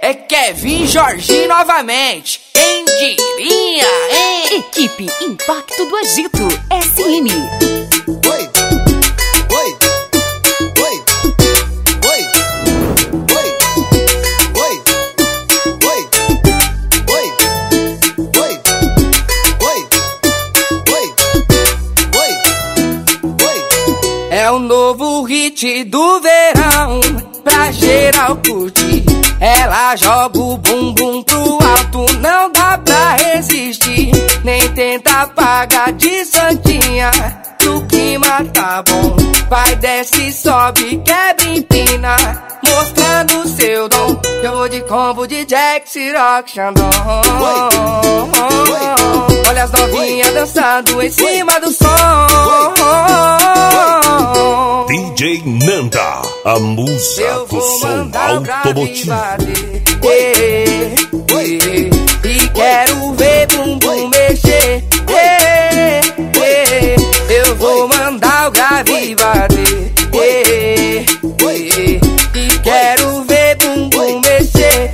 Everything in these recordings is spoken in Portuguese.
É Kevin Jorginho novamente. Quem diria, hein? Equipe Impacto do Agito, SM. Oi, oi, oi, oi, oi, oi, oi, oi, oi, oi, oi. É o novo hit do verão, pra geral curtir. Ela joga o bumbum pro alto, não dá pra resistir. Nem tenta apagar de santinha, que o clima tá bom. Vai, desce, sobe, quebra, empina, mostrando seu dom. Eu vou de combo de Jack, Ciroc, Xandão. Olha as novinhas dançando em cima do som. DJ Nanda, a musa do som automotivo. E quero ver bumbum mexer. Eu vou mandar o grave bater. E quero ver bumbum mexer.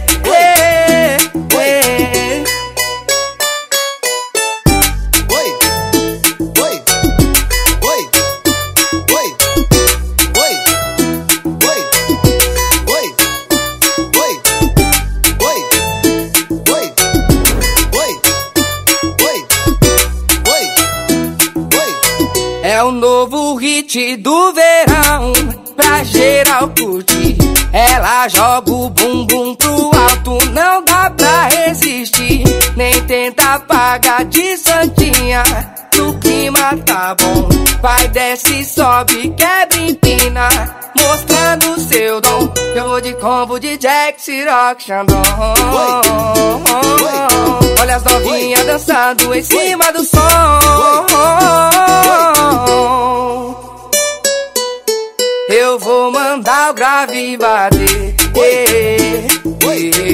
É o novo hit do verão, pra geral curtir. Ela joga o bumbum pro alto, não dá pra resistir. Nem tenta apagar de santinha, que o clima tá bom. Vai, desce, sobe, quebra, empina, mostrando seu dom. Eu vou de combo de Jack, Ciroc, Xandão. Olha as novinhas dançando em cima do som. Eu vou mandar o grave bater.